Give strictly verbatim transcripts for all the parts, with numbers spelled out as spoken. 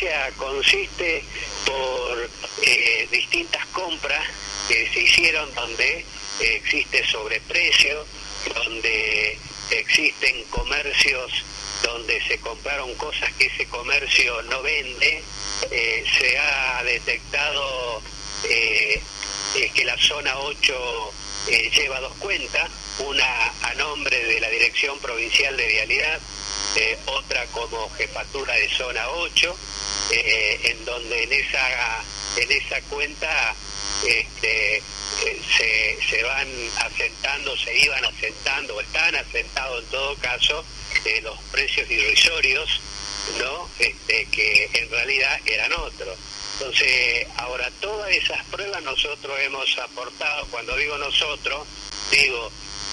denuncia consiste por eh, distintas compras que se hicieron donde eh, existe sobreprecio, donde existen comercios donde se compraron cosas que ese comercio no vende. Eh, se ha detectado eh, eh, que la zona ocho eh, lleva dos cuentas, una a nombre de la Dirección Provincial de Vialidad, eh, otra como jefatura de zona ocho, eh, en donde en esa en esa cuenta este, eh, se, se van asentando, se iban asentando, o están asentados en todo caso, eh, los precios irrisorios, ¿no? Este, que en realidad eran otros. Entonces, ahora todas esas pruebas nosotros hemos aportado. Cuando digo nosotros, digo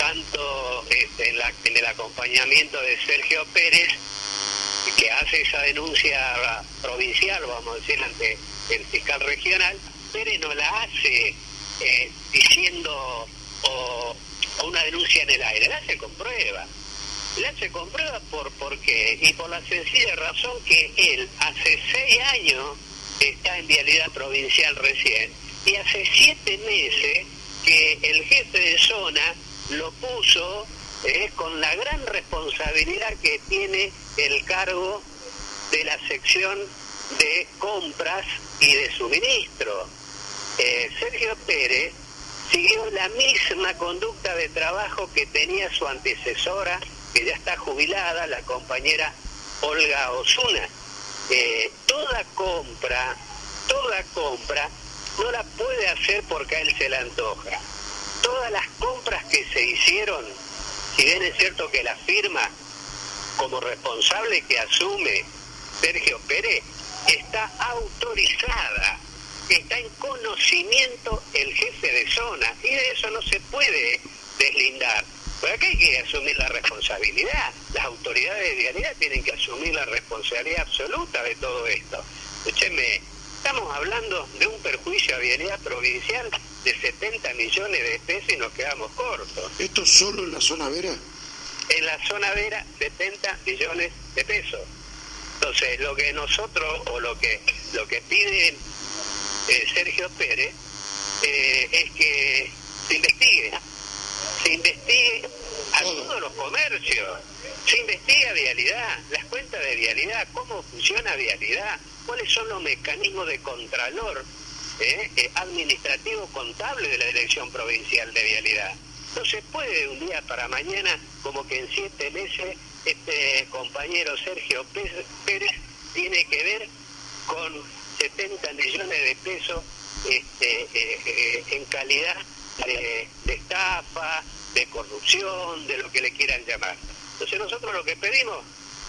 tanto este, en, la, en el acompañamiento de Sergio Pérez, que hace esa denuncia provincial, vamos a decir, ante el fiscal regional. Pérez no la hace eh, diciendo o, o una denuncia en el aire, la hace con prueba. La hace con prueba por, ¿por qué? Y por la sencilla razón que él hace seis años está en Vialidad Provincial recién, y hace siete meses que el jefe de zona lo puso eh, con la gran responsabilidad que tiene el cargo de la sección de compras y de suministro. Eh, Sergio Pérez siguió la misma conducta de trabajo que tenía su antecesora, que ya está jubilada, la compañera Olga Osuna. Eh, toda compra, toda compra no la puede hacer porque a él se le antoja. Todas las compras que se hicieron, si bien es cierto que la firma como responsable que asume Sergio Pérez, está autorizada, está en conocimiento el jefe de zona, y de eso no se puede deslindar. Pero acá hay que asumir la responsabilidad. Las autoridades de vialidad tienen que asumir la responsabilidad absoluta de todo esto. Escúcheme, estamos hablando de un perjuicio a vialidad provincial de setenta millones de pesos y nos quedamos cortos. ¿Esto solo en la zona Vera? En la zona Vera, setenta millones de pesos. Entonces, lo que nosotros, o lo que lo que pide eh, Sergio Pérez, eh, es que se investigue. Se investigue a todos los comercios, se investiga vialidad, las cuentas de vialidad, cómo funciona vialidad, cuáles son los mecanismos de contralor eh, eh, administrativo contable de la Dirección Provincial de Vialidad. No se puede de un día para mañana, como que en siete meses este compañero Sergio Pérez tiene que ver con setenta millones de pesos este, eh, eh, en calidad de, de estafa, de corrupción, de lo que le quieran llamar. Entonces nosotros lo que pedimos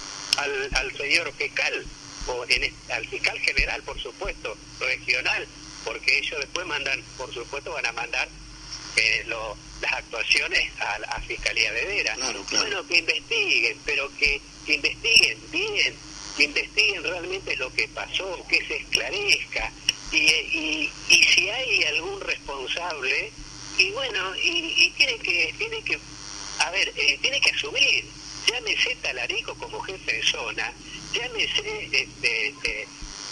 al, al señor fiscal, o en, al fiscal general, por supuesto, regional, porque ellos después mandan, por supuesto, van a mandar eh, lo, las actuaciones a la Fiscalía de Vera. Claro, claro. Bueno, que investiguen, pero que, que investiguen bien, que investiguen realmente lo que pasó, que se esclarezca, y, y, y si hay algún responsable, y bueno, y, y tiene que, tiene que, a ver, eh, tiene que asumir, llámese Talarico como jefe de zona, llámese, este, este,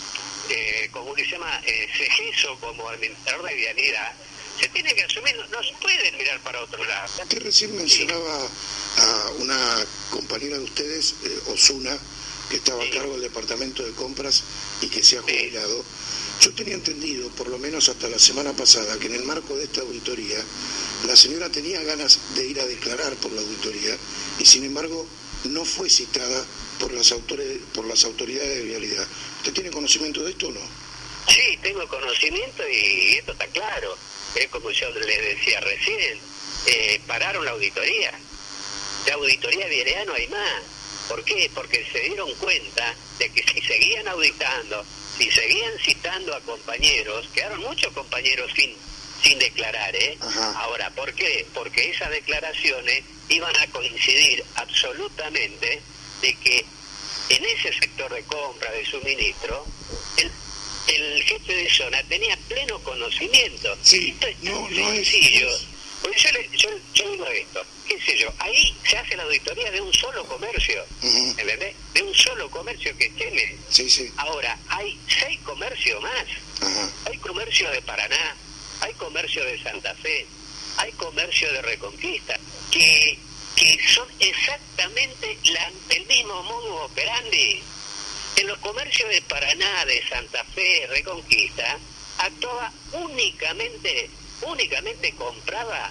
eh, como que se llama, eh, Cegeso como administrador de vialidad, se tiene que asumir, no, no se puede mirar para otro lado. Usted recién mencionaba a una compañera de ustedes, eh, Osuna, que estaba sí. a cargo del departamento de compras y que se ha jubilado. Sí. Yo tenía entendido, por lo menos hasta la semana pasada, que en el marco de esta auditoría, la señora tenía ganas de ir a declarar por la auditoría y sin embargo no fue citada por las, autores, por las autoridades de vialidad. ¿Usted tiene conocimiento de esto o no? Sí, tengo conocimiento y esto está claro. Es como yo les decía recién, eh, pararon la auditoría. De auditoría de vialidad no hay más. ¿Por qué? Porque se dieron cuenta de que si seguían auditando, si seguían citando a compañeros, quedaron muchos compañeros sin sin declarar, ¿eh? Ajá. Ahora, ¿por qué? Porque esas declaraciones iban a coincidir absolutamente de que en ese sector de compra, de suministro, el, el jefe de zona tenía pleno conocimiento. Sí, esto es no, tan no sencillo. es... Porque yo, le, yo, yo digo esto, qué sé yo, ahí se hace la auditoría de un solo comercio, uh-huh. ¿entendés? De un solo comercio que tiene. Sí, sí. Ahora, hay seis comercios más. Ajá. Hay comercio de Paraná, hay comercio de Santa Fe, hay comercio de Reconquista, que, que son exactamente la, el mismo modo operandi. En los comercios de Paraná, de Santa Fe, Reconquista, actuaba únicamente, únicamente compraba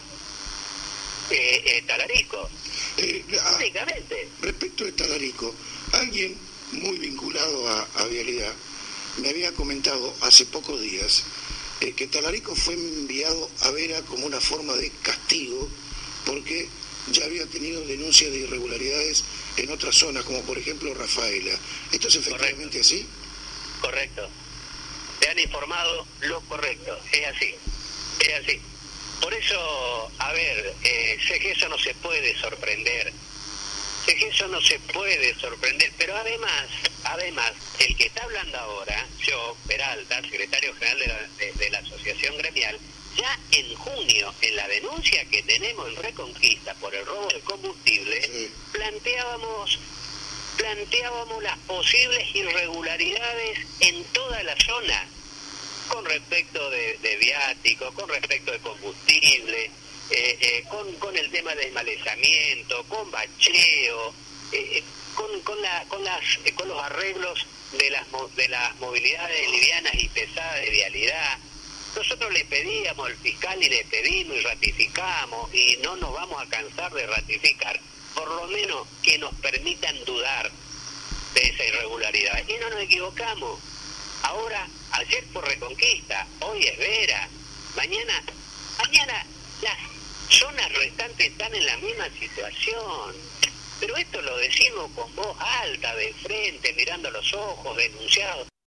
eh, eh, Talarico. Eh, ah, únicamente. Respecto de Talarico, alguien muy vinculado a, a Vialidad me había comentado hace pocos días eh, que Talarico fue enviado a Vera como una forma de castigo porque ya había tenido denuncias de irregularidades en otras zonas, como por ejemplo Rafaela. ¿Esto es efectivamente así? Correcto. Te han informado lo correcto. Es así. Es así. Por eso, a ver, eh, sé que eso no se puede sorprender. Sé que eso no se puede sorprender. Pero además, además, el que está hablando ahora, yo, Peralta, secretario general de la, de, de la Asociación Gremial, ya en junio, en la denuncia que tenemos en Reconquista por el robo de combustible, sí. planteábamos planteábamos las posibles irregularidades en toda la zona, con respecto de, de viáticos, con respecto de combustible, eh, eh, con, con el tema del malezamiento, con bacheo, eh, con, con, la, con, las, eh, con los arreglos de las, de las movilidades livianas y pesadas de vialidad. Nosotros le pedíamos al fiscal y le pedimos y ratificamos, y no nos vamos a cansar de ratificar, por lo menos que nos permitan dudar de esa irregularidad. Y no nos equivocamos. Ahora, ayer por Reconquista, hoy es Vera, mañana, mañana las zonas restantes están en la misma situación. Pero esto lo decimos con voz alta, de frente, mirando a los ojos, denunciados.